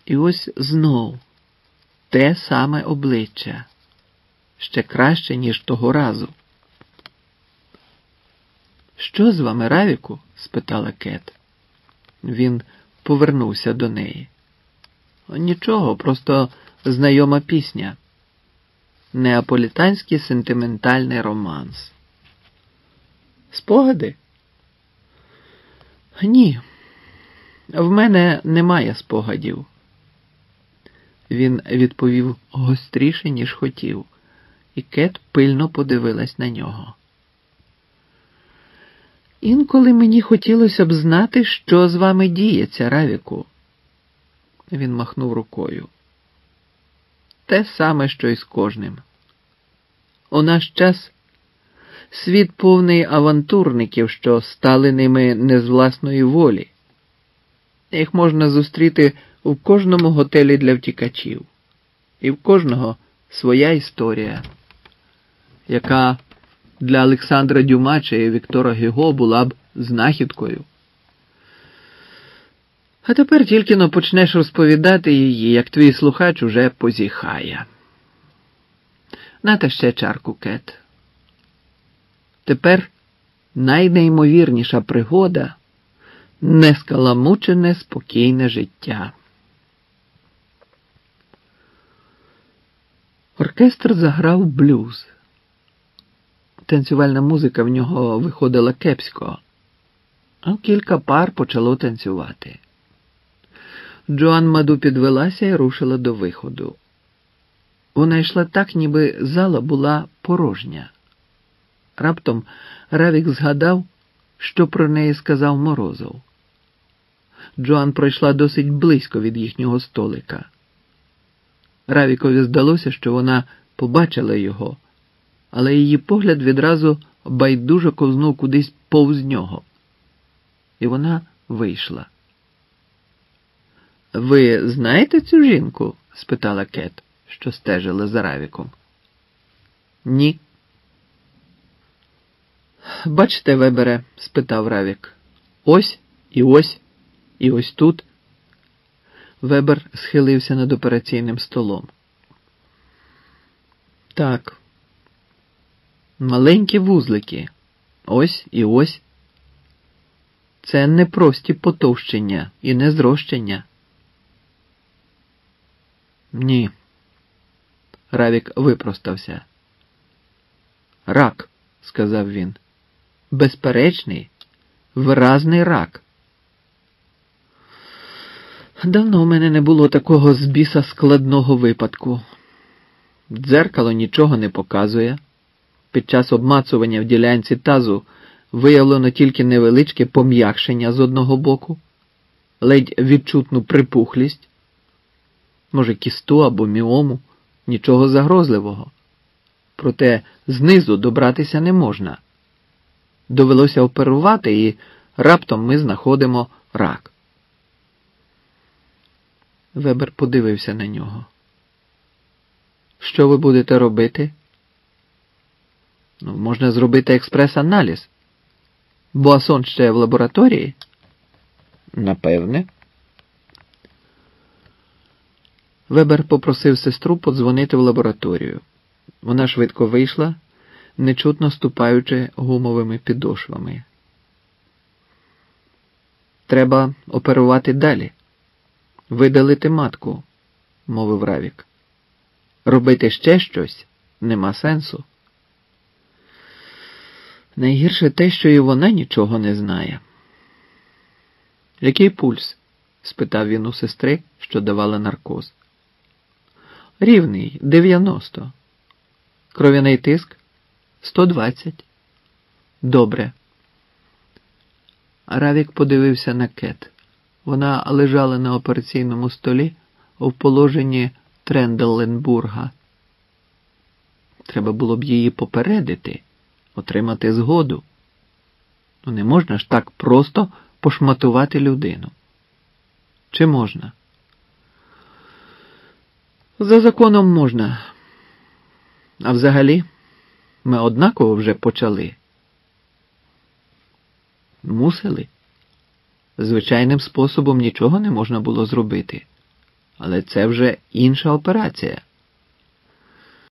І ось знов те саме обличчя. Ще краще, ніж того разу. «Що з вами, Равіку?» – спитала Кет. Він повернувся до неї. «Нічого, просто знайома пісня. Неаполітанський сентиментальний романс». «Спогади?» «Ні, в мене немає спогадів». Він відповів гостріше, ніж хотів, і Кет пильно подивилась на нього. «Інколи мені хотілося б знати, що з вами діється, Равіку». Він махнув рукою. «Те саме, що й з кожним. У наш час світ повний авантурників, що стали ними не з власної волі. Їх можна зустріти у кожному готелі для втікачів. І в кожного своя історія, яка для Олександра Дюма чи Віктора Гюго була б знахідкою. А тепер тільки-но почнеш розповідати її, як твій слухач уже позіхає. Нате ще чарку, Кет. Тепер найнеймовірніша пригода – нескаламучене спокійне життя». Оркестр заграв блюз. Танцювальна музика в нього виходила кепсько, а кілька пар почало танцювати. Джоан Маду підвелася і рушила до виходу. Вона йшла так, ніби зала була порожня. Раптом Равік згадав, що про неї сказав Морозов. Джоан пройшла досить близько від їхнього столика. Равікові здалося, що вона побачила його, але її погляд відразу байдуже ковзнув кудись повз нього. І вона вийшла. «Ви знаєте цю жінку?» – спитала Кет, що стежила за Равіком. «Ні». «Бачите, Вебере?» – спитав Равік. «Ось, і ось, і ось тут». Вебер схилився над операційним столом. «Так. Маленькі вузлики. Ось і ось. Це не прості потовщення і не зрощення». «Ні». Равік випростався. «Рак», – сказав він. «Безперечний, виразний рак». Давно в мене не було такого з біса складного випадку. Дзеркало нічого не показує. Під час обмацування в ділянці тазу виявлено тільки невеличке пом'якшення з одного боку, ледь відчутну припухлість, може кісту або міому, нічого загрозливого. Проте знизу добратися не можна. Довелося оперувати і раптом ми знаходимо рак. Вебер подивився на нього. «Що ви будете робити?» «Можна зробити експрес-аналіз. Буасон ще в лабораторії?» «Напевне». Вебер попросив сестру подзвонити в лабораторію. Вона швидко вийшла, нечутно ступаючи гумовими підошвами. «Треба оперувати далі. Видалити матку», – мовив Равік. «Робити ще щось нема сенсу». Найгірше те, що і вона нічого не знає. «Який пульс?» – спитав він у сестри, що давала наркоз. «Рівний, 90. Кров'яний тиск? 120. Добре». Равік подивився на Кет. Вона лежала на операційному столі у положенні Тренделенбурга. Треба було б її попередити, отримати згоду. Не можна ж так просто пошматувати людину. Чи можна? За законом можна. А взагалі, ми однаково вже почали. Мусили. Звичайним способом нічого не можна було зробити. Але це вже інша операція.